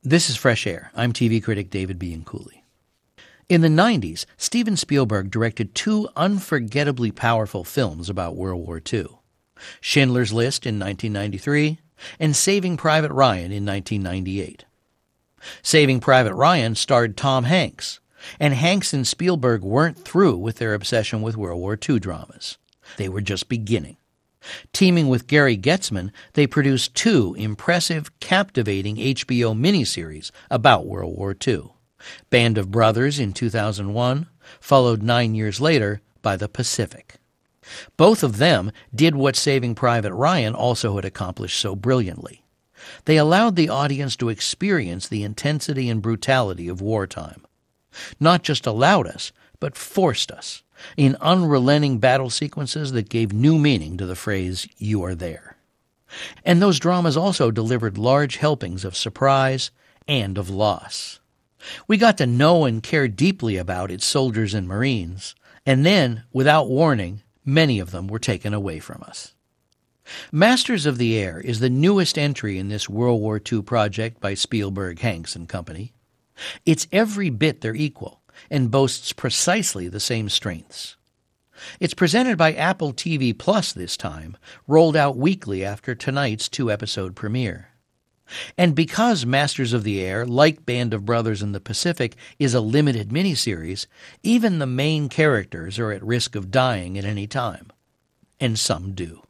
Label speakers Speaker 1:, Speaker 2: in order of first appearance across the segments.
Speaker 1: This is Fresh Air. I'm TV critic David Bianculli. In the 90s, Steven Spielberg directed two unforgettably powerful films about World War II. Schindler's List in 1993 and Saving Private Ryan in 1998. Saving Private Ryan starred Tom Hanks, and Hanks and Spielberg weren't through with their obsession with World War II dramas. They were just beginning. Teaming with Gary Goetzman, they produced two impressive, captivating HBO miniseries about World War II. Band of Brothers in 2001, followed 9 years later by The Pacific. Both of them did what Saving Private Ryan also had accomplished so brilliantly. They allowed the audience to experience the intensity and brutality of wartime. Not just allowed us, but forced us, in unrelenting battle sequences that gave new meaning to the phrase, "You are there." And those dramas also delivered large helpings of surprise and of loss. We got to know and care deeply about its soldiers and Marines, and then, without warning, many of them were taken away from us. Masters of the Air is the newest entry in this World War II project by Spielberg, Hanks, and Company. It's every bit their equal, and boasts precisely the same strengths. It's presented by Apple TV Plus this time, rolled out weekly after tonight's 2-episode premiere. And because Masters of the Air, like Band of Brothers in the Pacific, is a limited miniseries, even the main characters are at risk of dying at any time. And some do.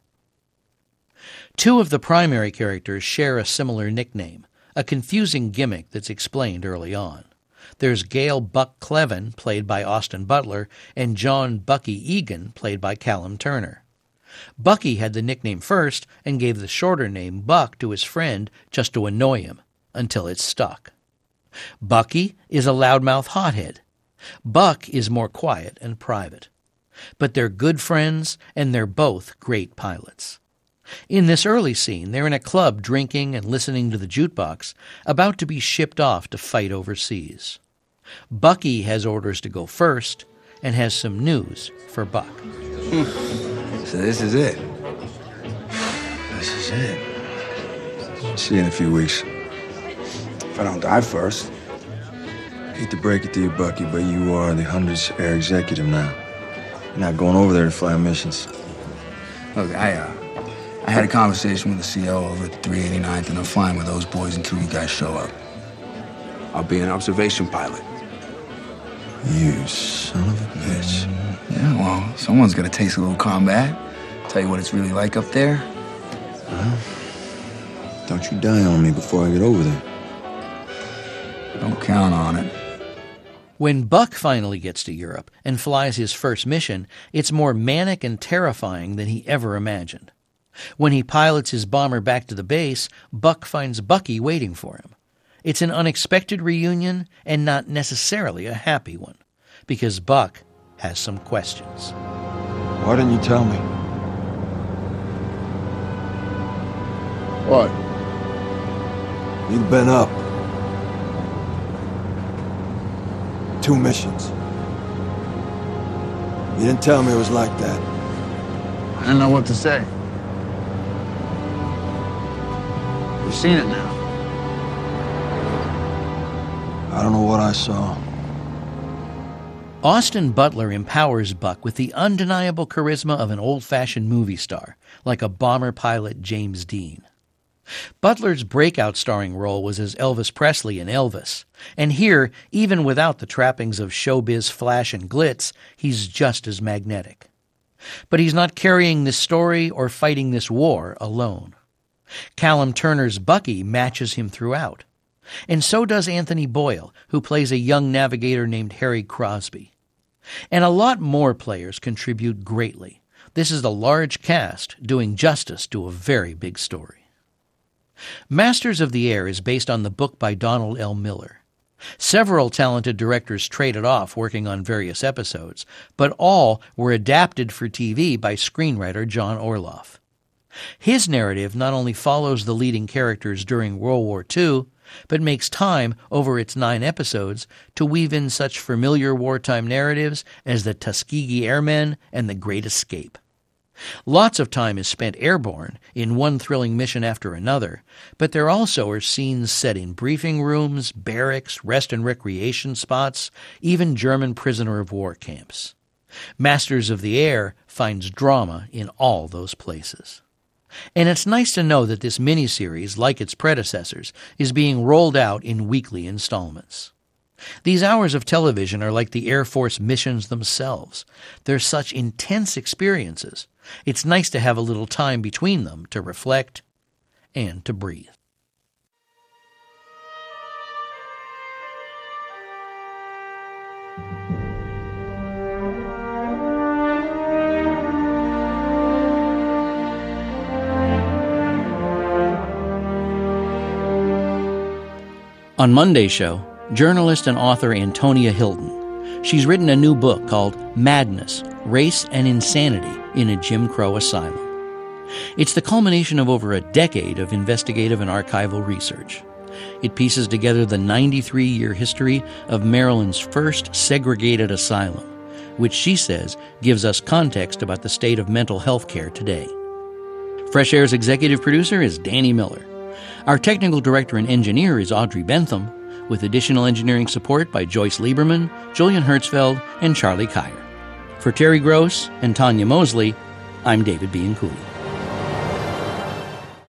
Speaker 1: Two of the primary characters share a similar nickname, a confusing gimmick that's explained early on. There's Gail Buck Clevin, played by Austin Butler, and John Bucky Egan, played by Callum Turner. Bucky had the nickname first and gave the shorter name Buck to his friend just to annoy him, until it stuck. Bucky is a loudmouth hothead. Buck is more quiet and private. But they're good friends, and they're both great pilots. In this early scene, they're in a club drinking and listening to the jukebox, about to be shipped off to fight overseas. Bucky has orders to go first and has some news for Buck.
Speaker 2: So this is it.
Speaker 3: This is it.
Speaker 2: See you in a few weeks. If I don't die first.
Speaker 3: Hate to break it to you, Bucky, but you are the 100th Air Executive now. You're not going over there to fly missions.
Speaker 2: Look, I had a conversation with the CO over at 389th, and I'm fine with those boys until you guys show up. I'll be an observation pilot.
Speaker 3: You son of a bitch.
Speaker 2: Yeah, well, someone's gonna taste a little combat. Tell you what it's really like up there.
Speaker 3: Well, don't you die on me before I get over there.
Speaker 2: Don't count on it.
Speaker 1: When Buck finally gets to Europe and flies his first mission, it's more manic and terrifying than he ever imagined. When he pilots his bomber back to the base, Buck finds Bucky waiting for him. It's an unexpected reunion and not necessarily a happy one, because Buck has some questions.
Speaker 3: Why didn't you tell me?
Speaker 2: What?
Speaker 3: You've been up. 2 missions. You didn't tell me it was like that.
Speaker 2: I didn't know what to say. You've seen it now.
Speaker 3: I don't know what I saw.
Speaker 1: Austin Butler empowers Buck with the undeniable charisma of an old-fashioned movie star, like a bomber pilot James Dean. Butler's breakout starring role was as Elvis Presley in Elvis, and here, even without the trappings of showbiz flash and glitz, he's just as magnetic. But he's not carrying this story or fighting this war alone. Callum Turner's Bucky matches him throughout. And so does Anthony Boyle, who plays a young navigator named Harry Crosby. And a lot more players contribute greatly. This is a large cast doing justice to a very big story. Masters of the Air is based on the book by Donald L. Miller. Several talented directors traded off working on various episodes, but all were adapted for TV by screenwriter John Orloff. His narrative not only follows the leading characters during World War II, but makes time over its 9 episodes to weave in such familiar wartime narratives as the Tuskegee Airmen and The Great Escape. Lots of time is spent airborne in one thrilling mission after another, but there also are scenes set in briefing rooms, barracks, rest and recreation spots, even German prisoner of war camps. Masters of the Air finds drama in all those places. And it's nice to know that this miniseries, like its predecessors, is being rolled out in weekly installments. These hours of television are like the Air Force missions themselves. They're such intense experiences. It's nice to have a little time between them to reflect and to breathe. On Monday's show, journalist and author Antonia Hilton. She's written a new book called Madness, Race and Insanity in a Jim Crow Asylum. It's the culmination of over a decade of investigative and archival research. It pieces together the 93-year history of Maryland's first segregated asylum, which she says gives us context about the state of mental health care today. Fresh Air's executive producer is Danny Miller. Our technical director and engineer is Audrey Bentham, with additional engineering support by Joyce Lieberman, Julian Hertzfeld, and Charlie Kyer. For Terry Gross and Tanya Mosley, I'm David Bianculli.